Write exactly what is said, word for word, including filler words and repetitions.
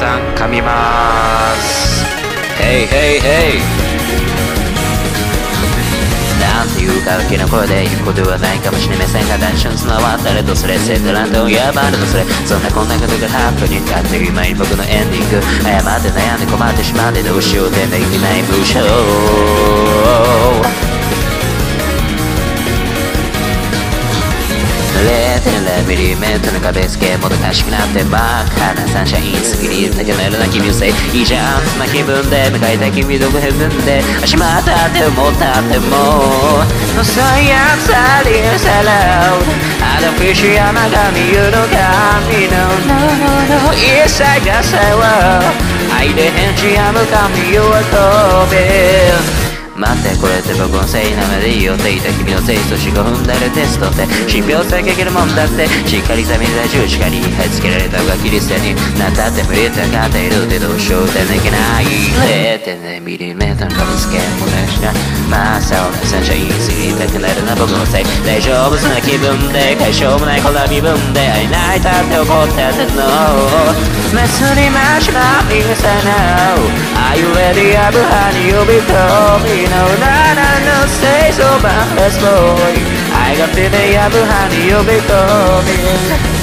旦噛みます。ヘイヘイヘイなんていうか大きな声で言うことはないかもしれませんが、ダンション綱は誰とそれセトランとやばるのそれ、そんなこんなことがハプニングあっていう間に僕のエンディング、謝って悩んで困ってしまってどうしようってできない無償。れいてんれいミリメートルの壁付けもどかしくなってバカなサンシャインすぎに高めるな君をせいいいじゃんそんな気分で迎えた君どこヘブンでしまったって思ったってもう遅いやつありさらうあのフィッシュ山神湯の神の No no no 一切がさは愛で返事やむ神湯は飛べ待ってこれって僕のせいなのでいいよって言った君のテイストしごふんだるテストって信憑性かけるもんだってしっかりさみだ十字架に貼り付けられたがキリストになったって無理って分かっているってどうしようってできない れいてんれいミリメートルの壁付けもなしなまあさおなサンシャインすぎたくなるな僕のせい大丈夫そんな気分で解消もないこの身分で会えないたって怒っててんのメスにマシマミンさなAre you ready? アブハに呼び込み No, no, no, stay so bad, let's go I got the day, Abu Hani, you'll be coming